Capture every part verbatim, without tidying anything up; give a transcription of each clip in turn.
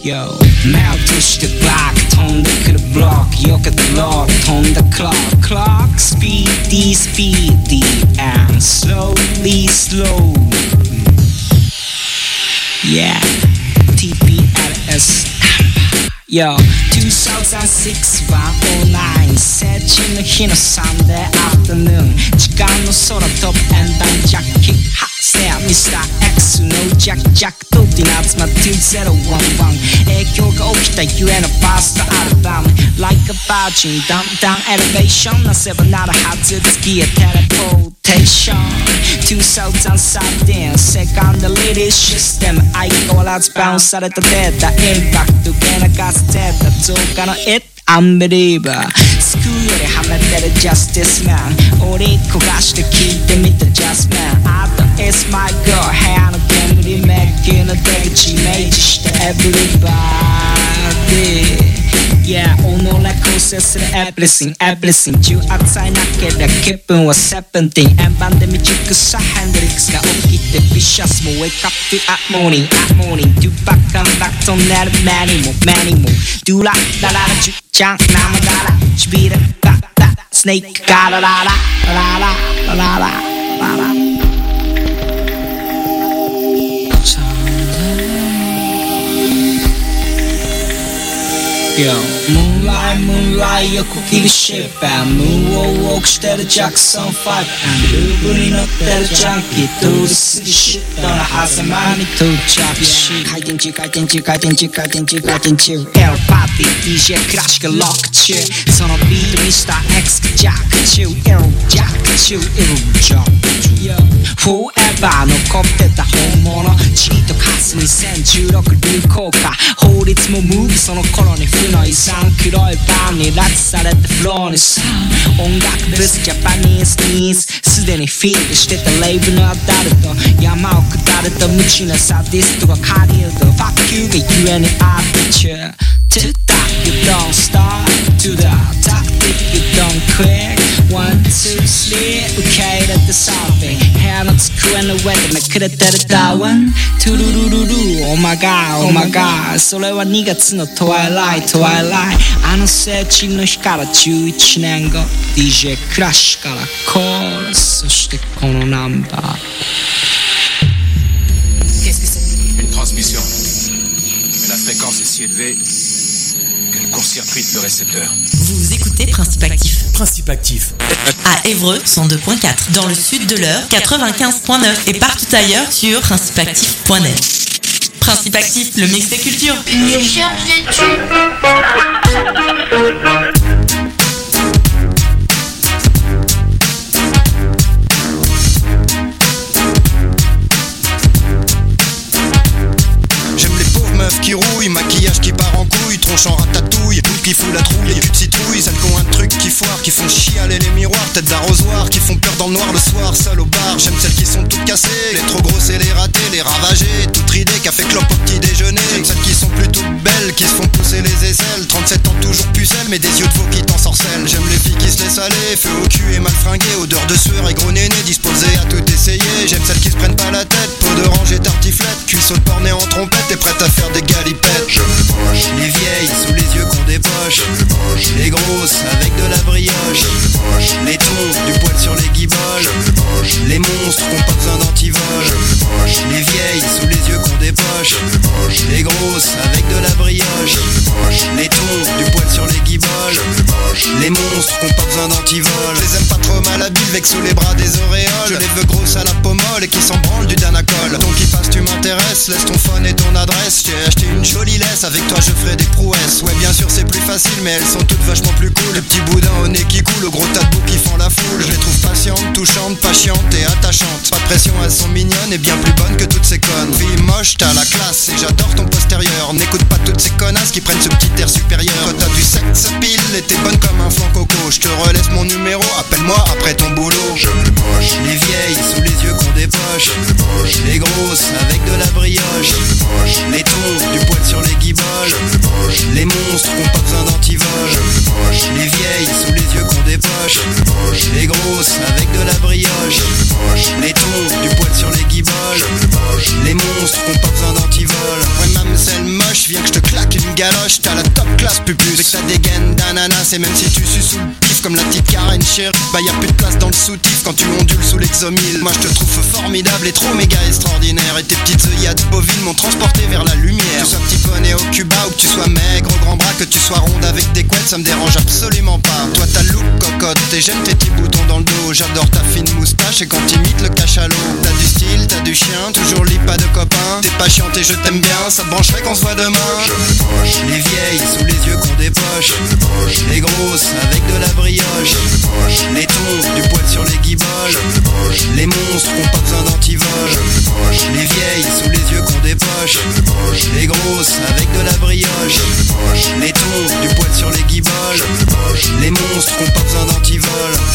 Yo, meltdown the clock, turn the clock block, look at the lock, turn the clock, clock, speedy, speedy, and slowly, slow. Yeah, T P L S. Yo, two thousand six one oh nine 成人の日の Sunday afternoon 時間の空飛ぶ円盤ジャッキ発生 ミスター X のジャックジャックとディナーズマにせんじゅういち影響が起きたゆえのファーストアルバム Like a Virgin Down Down Elevation なせばなるはず月へテレポーテーションにせんじゅうさん セカンドリリースシステム相変わらずバウンスされたデータインパクト受け流すデータ増加の It Unbeliever 救うよりはめてる Justice Man 折り焦がして聞いてみた Just Man Art is my girl 部屋の煙メッキの出口イメージして Everybody Yeah 己構成する Everything Everything 重圧さえなければ気分はセブンティーン円盤で未熟さヘンドリックスが起きてビシャスも Wake up to at morning at morning Do back and back トンネル目にも目にも Do la la la la ジャン生だらちびれガッタスネークガララララララララララYo, moonlight, moonlight 横切るシップムーンウォークしてるジャクソンファイブルーブに乗ってるジャンキー通り過ぎシットの狭間に到着し回転中回転中回転中回転中回転中エロパーティー ディージェー クラシックロック中そのビートミスター X がジャック中エロジャック中エロジャック中 Forever 残ってた本物チリとカスにせんじゅうろく流行歌法律もムーブその頃に負の遺産黒いバンに拉致されてフローにさ音楽ブスジャパニーズニーズすでにフィールしてたレイブのアダルト山を下ると無知なサディストが狩りうと Fuck you がゆえにアーティチュー To the you don't start To the tactic you don't quit One, two, three 受け入れて something 部屋の机の上でめくれてるダウントゥルルルル Oh my god, oh my god それはにがつのトワイライト、トワイライトあの成人の日からじゅういちねんご ディージェー クラッシュからコールそしてこのナンバー Qu'est-ce que c'est? Une transmission Mais la fréquence est si élevée qu'elle court-circuite le récepteur. Vous écoutez Principe Actif. Principe Actif. À Évreux, cent deux virgule quatre. Dans le sud de l'Eure, quatre-vingt-quinze virgule neuf. Et partout ailleurs sur principe actif point net. Principe Actif, le mix des cultures. Je cherche des tubes. Qui rouille, maquillage qui part en couille, tronche en ratatouille, tout qui fout la trouille, les culs de citrouille, celles qui ont un truc qui foire, qui font chialer les miroirs, tête d'arrosoir, qui font peur dans le noir le soir, seul au bar. J'aime celles qui sont toutes cassées, les trop grosses et les ratées, les ravagées, toutes ridées, café clope au petit déjeuner. J'aime celles qui sont plutôt belles, qui se font pousser les aisselles, trente-sept ans toujours pucelles, mais des yeux de veau qui t'ensorcellent. J'aime les filles qui se laissent aller, feu au cul et mal fringuées, odeur de sueur et gros néné, disposées à tout essayer. J'aime celles qui se prennent pas la tête, peau d'orange et tartiflette, cuisseau de porc né en trompette et prête à faire des galipettes. J'aime les moches, les vieilles sous les yeux qu'on dépoche. J'aime les moches, les grosses avec de la brioche. J'aime les moches, les tons, du poil sur les guiboles. J'aime les moches, les monstres qui ont pas besoin d'antivol. J'aime les moches, les vieilles sous les yeux qu'on dépoche. J'aime les moches, les grosses avec de la brioche. J'aime les moches, les tons, du poil sur les guiboles. J'aime les moches, les monstres qui ont pas besoin d'antivol. Je les aime pas trop malhabiles, avec sous les bras des auréoles. Je les veux grosses à la peau molle et qui s'en branlent du Danacol. Donc qui passe tu m'intéresses, laisse ton phone et ton adresse. J'ai acheté une jolie laisse, avec toi je ferai des prouesses. Ouais bien sûr c'est plus facile mais elles sont toutes vachement plus cool. Les petits boudins au nez qui coulent, le gros tas de bouts qui font la foule. Je les trouve patientes, touchantes, patientes et attachantes. Pas de pression, elles sont mignonnes et bien plus bonnes que toutes ces connes. Fille moche, t'as la classe et j'adore ton postérieur. N'écoute pas toutes ces connasses qui prennent ce petit air supérieur. Quand t'as du sexe pile et t'es bonne comme un flanc coco. Je te relaisse mon numéro, appelle-moi après ton boulot. J'aime les moches, les vieilles sous les yeux qu'on dépoche. J'aime les moches, les grosses avec de la brioche. J'aime les moches, les tons, du poil sur les guiboles. J'aime les moches, les monstres qui ont pas besoin d'antivol. J'aime les moches, les vieilles sous les yeux qu'on dépoche. J'aime les moches, les grosses avec de la brioche. J'aime les moches, les tons, du poil sur les guiboles. J'aime les moches, les monstres qui ont pas besoin d'antivol. Ouais mademoiselle moche, viens que je te claque galoches, t'as la top classe pupus. Avec ta dégaine d'ananas et même si tu sues sous le pif comme la petite Karen chérie, bah y'a plus de place dans le soutif quand tu ondules sous l'exomile. Moi je te trouve formidable et trop méga extraordinaire, et tes petites œillades bovines m'ont transporté vers la lumière. Que tu sois petit poney au Cuba ou que tu sois maigre au grand bras, que tu sois ronde avec des couettes, ça me dérange absolument pas. Toi t'as le look cocotte et j'aime tes petits boutons dans le dos. J'adore ta fine moustache et quand t'imites le cachalot. T'as du style, t'as du chien, toujours lit pas de copains. T'es pas chiante et je t'aime bien, ça te brancherait qu'on se voit demain. Les vieilles sous les yeux qu'on dépoche, les grosses avec de la brioche, les tons, du poil sur les guiboles, les monstres qui ont pas besoin d'antivol. Les vieilles sous les yeux qu'on dépoche, les grosses avec de la brioche, les tons, du poil sur les guiboles, les monstres qui ont pas besoin d'antivol.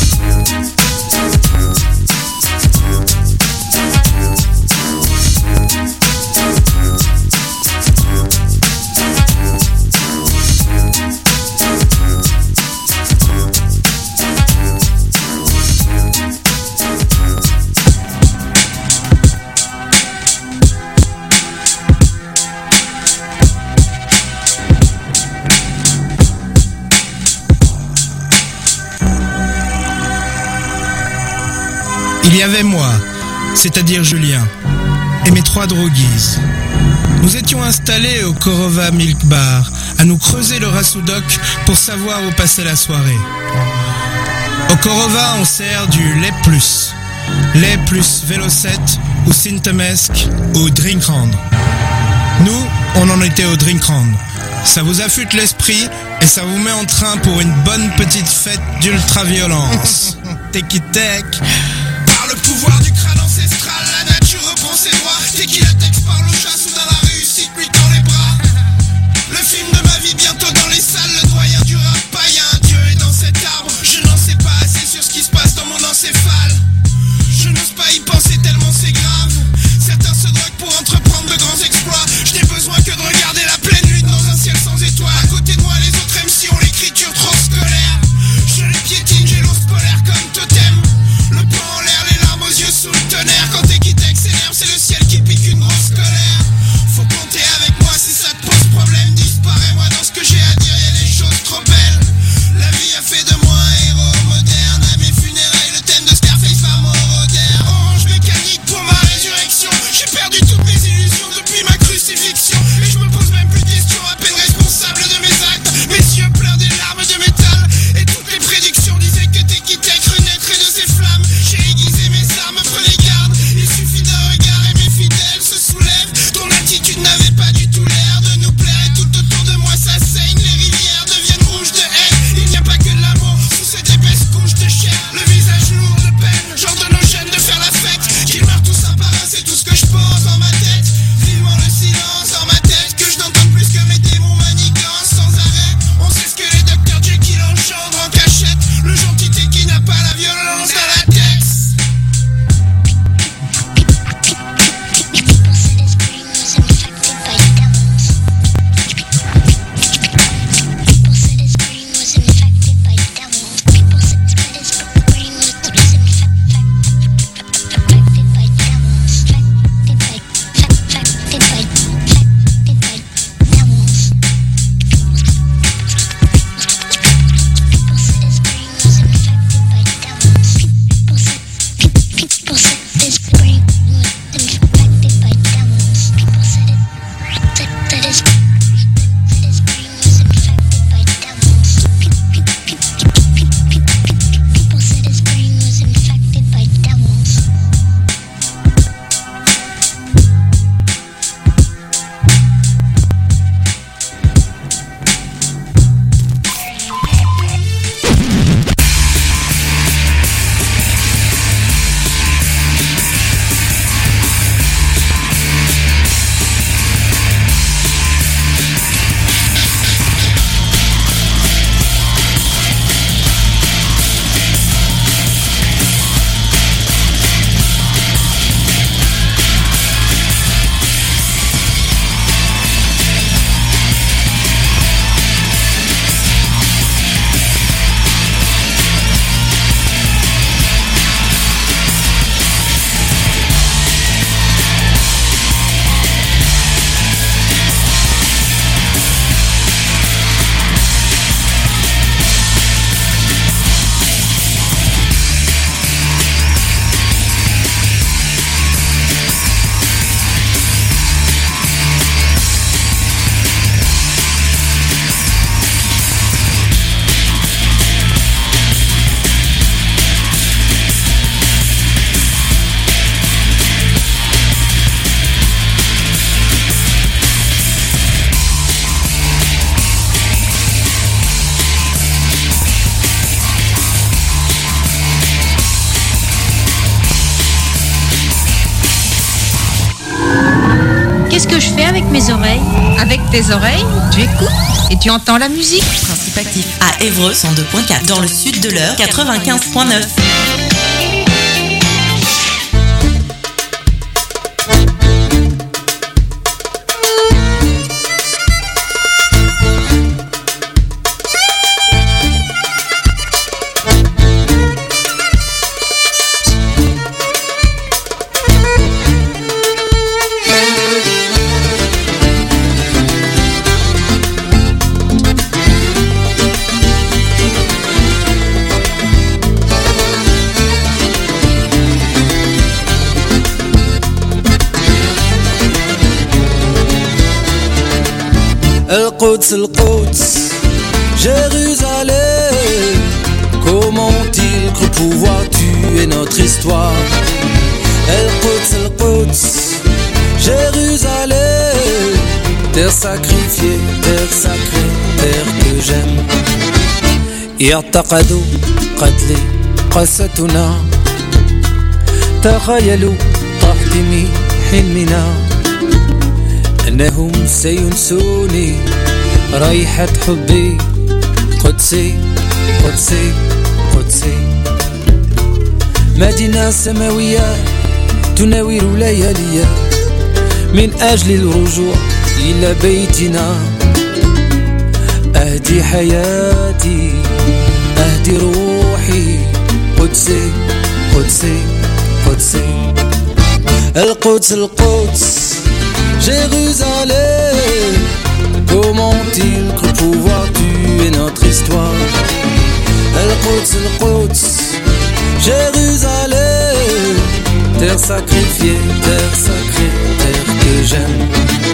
Il y avait moi, c'est-à-dire Julien, et mes trois droguises. Nous étions installés au Korova Milk Bar, à nous creuser le rassoudoc pour savoir où passer la soirée. Au Korova, on sert du lait plus, lait plus Vélocet ou Sintemesque ou Drinkrand. Nous, on en était au Drinkrand. Ça vous affûte l'esprit et ça vous met en train pour une bonne petite fête d'ultra-violence. Teki-tek. Par le pouvoir du crâne ancestral, la nature reprend ses droits. Tequila texte par le chat, soudain la réussite lui tend les bras. Le film de ma vie bientôt dans les salles, le doyen du rap païen. Dieu est dans cet arbre, je n'en sais pas assez sur ce qui se passe dans mon encéphale. Je n'ose pas y penser tellement c'est grave. Certains se droguent pour entreprendre de grands exploits. Je n'ai besoin que de regarder la pleine lune dans un ciel sans étoiles. À côté de moi les autres M C ont l'écriture trop scolaire. Je les piétine, j'ai l'os polaire comme totem. Le poing en l'air, les larmes aux yeux sous le tonnerre. Quand Teki-Tek s'énerve, c'est le ciel qui pique une grosse colère. que je fais avec mes oreilles. Avec tes oreilles, tu écoutes et tu entends la musique. Principe actif à Évreux cent deux point quatre. Dans le sud de l'Eure, quatre-vingt-quinze point neuf. القدس القدس Jérusalem, comment ont-ils cru pouvoir tuer notre histoire? El-Quds, El-Quds, Jérusalem, terre sacrifiée, terre sacrée, terre que j'aime. اعتقدوا قتلي قستنا تخيلوا تحطيم حلمنا أنهم سينسوني ريحة حبي قدسي قدسي قدسي مدينة سماوية تناور لياليا من أجل الرجوع إلى بيتنا أهدي حياتي أهدي روحي قدسي قدسي قدسي القدس القدس Jérusalem, comment ont-ils cru pouvoir tuer notre histoire? El-Quds, El-Quds, Jérusalem, terre sacrifiée, terre sacrée, terre que j'aime.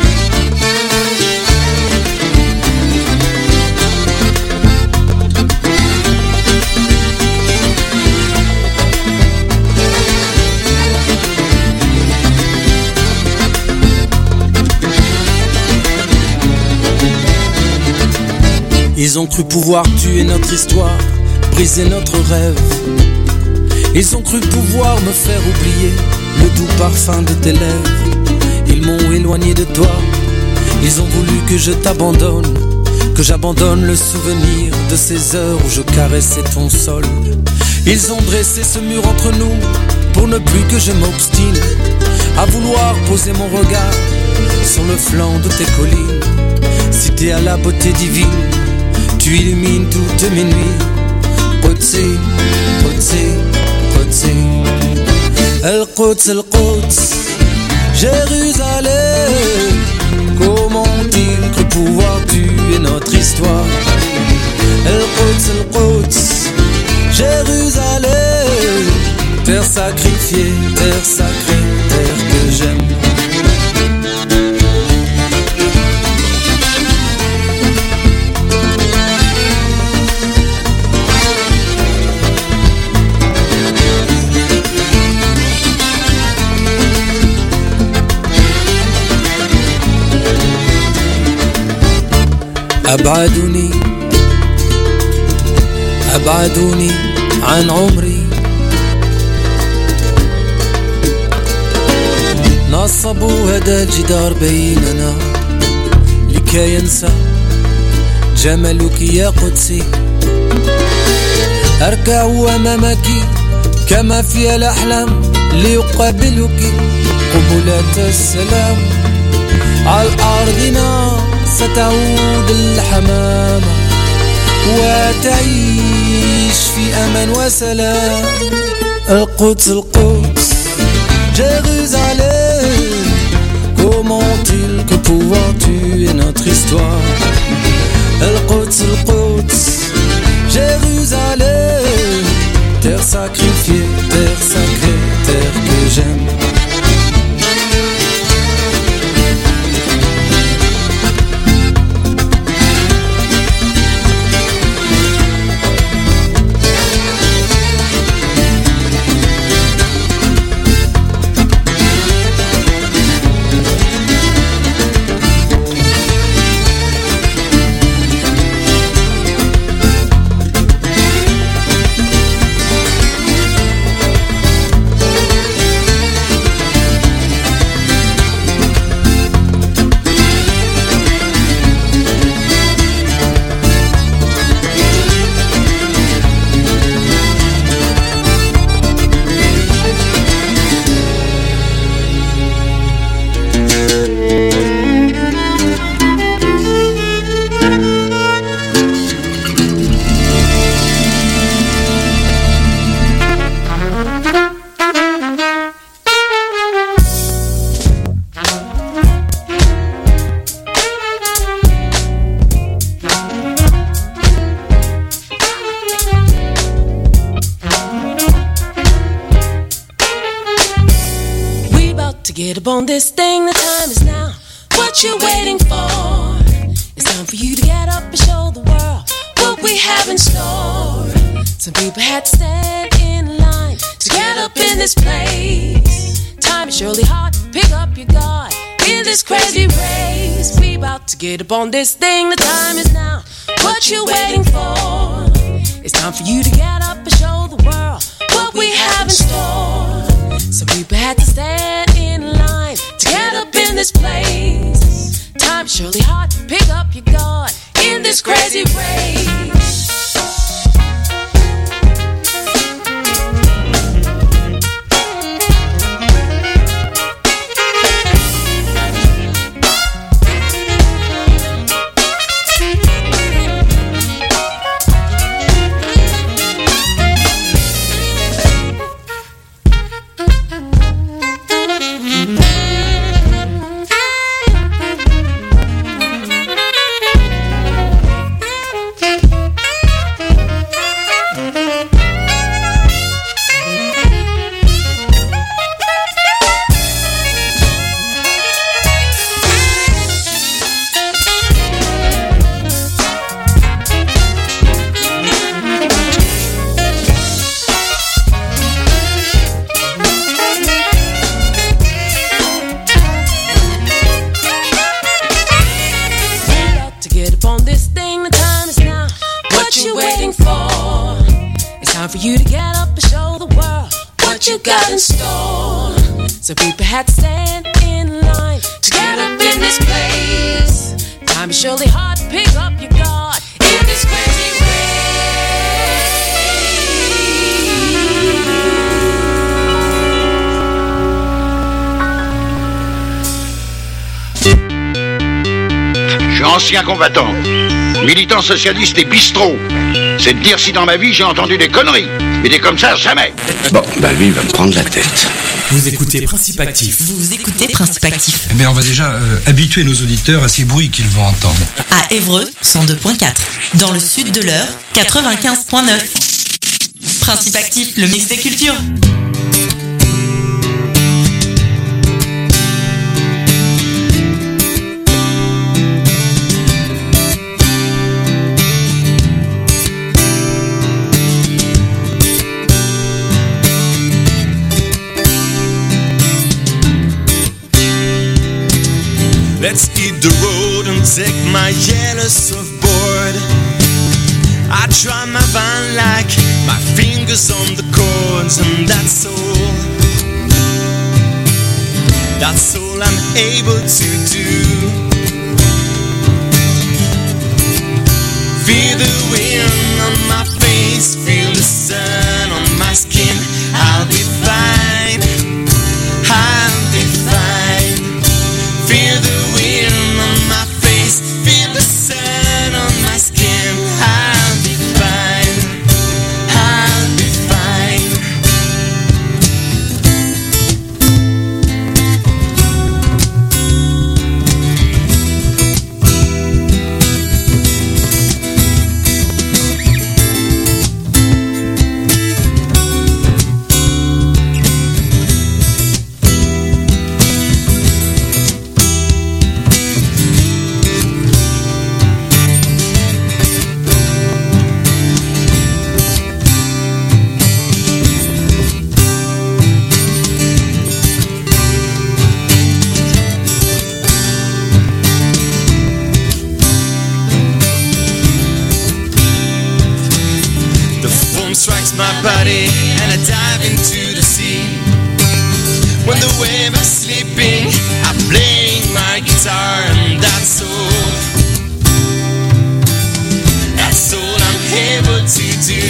Ils ont cru pouvoir tuer notre histoire, briser notre rêve. Ils ont cru pouvoir me faire oublier le doux parfum de tes lèvres. Ils m'ont éloigné de toi, ils ont voulu que je t'abandonne, que j'abandonne le souvenir de ces heures où je caressais ton sol. Ils ont dressé ce mur entre nous pour ne plus que je m'obstine à vouloir poser mon regard sur le flanc de tes collines. Cité à la beauté divine, tu illumines toutes mes nuits. Qudsi, Qudsi, Qudsi. El-Quds, El-Quds, Jérusalem, comment ont-ils cru pouvoir tuer notre histoire? El-Quds, El-Quds, Jérusalem, terre sacrifiée, terre sacrée, terre que j'aime. أبعدوني أبعدوني عن عمري نصبوا هذا الجدار بيننا لكي ينسى جمالك يا قدسي أركع أمامك كما في الأحلام ليقابلك قبلات السلام على أرضنا ستعود الحمامة وتعيش في أمان وسلام القدس القدس Jérusalem, comment ont-ils cru pouvoir tuer notre histoire? El-Quds, El-Quds, Jérusalem, terre sacrifiée, terre sacrée, terre que j'aime. get up on this thing, the time is now. What you waiting for? It's time for you to get up and show the world what we have in store. Some people had to stand in line to get up in this place. Time is surely hard, pick up your guard in this crazy race. We about to get up on this thing, the time is now. What you waiting for? It's time for you to get up and show the world what we have in store. Some people had to stand in line to get up in this place. Time is surely hard, pick up your guard in this crazy race. So people had to stand in line to get up in this place. Time is surely hard, pick up your guard in this crazy Je suis ancien combattant, militant socialiste et bistrot. C'est de dire si dans ma vie j'ai entendu des conneries. Mais des comme ça, jamais. Bon, bah lui, il va me prendre la tête. Vous écoutez Principe Actif. Vous écoutez Principe Actif. Eh bien, on va déjà euh, habituer nos auditeurs à ces bruits qu'ils vont entendre. À Évreux, cent deux point quatre. Dans le sud de l'Eure, quatre-vingt-quinze point neuf. Principe Actif, le mix des cultures. Let's hit the road and take my yellow surfboard. I try my van like my fingers on the chords, and that's all. That's all I'm able to do. Feel the wind on my face, feel the sun on my skin. I'll be fine, I'll be fine. Feel the wind on my face, feel the sun on my skin. I'll be fine, I'll be fine. Strikes my body and I dive into the sea. When the waves are sleeping, I'm playing my guitar, and that's all. That's all I'm able to do.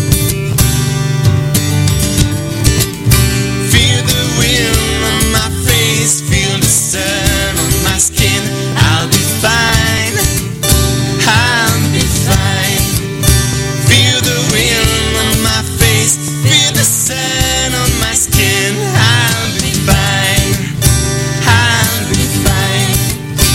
Feel the wind on my face, feel the sun on my skin. I'll be fine, I'll be fine. Feel the wind on my face, feel the sun on my skin. I'll be fine, I'll be fine.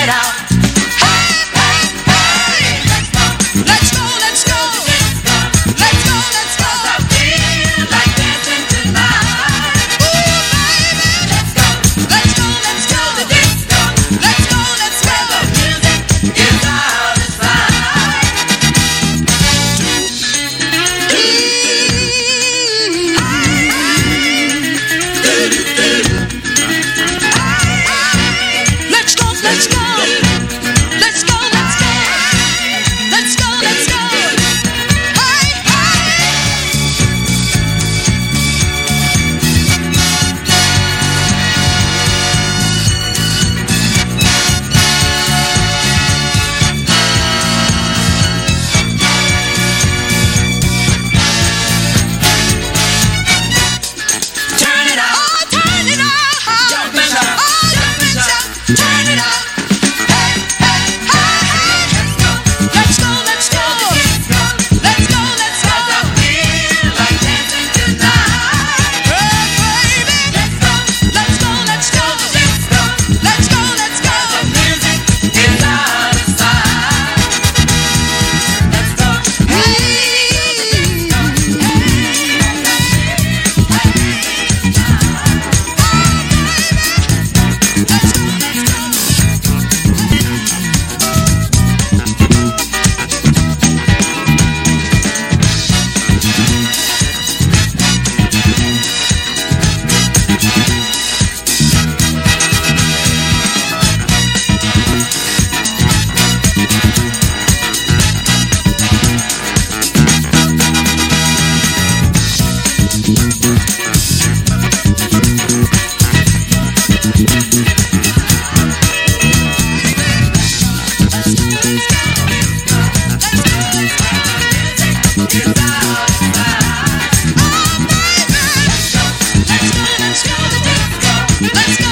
get out.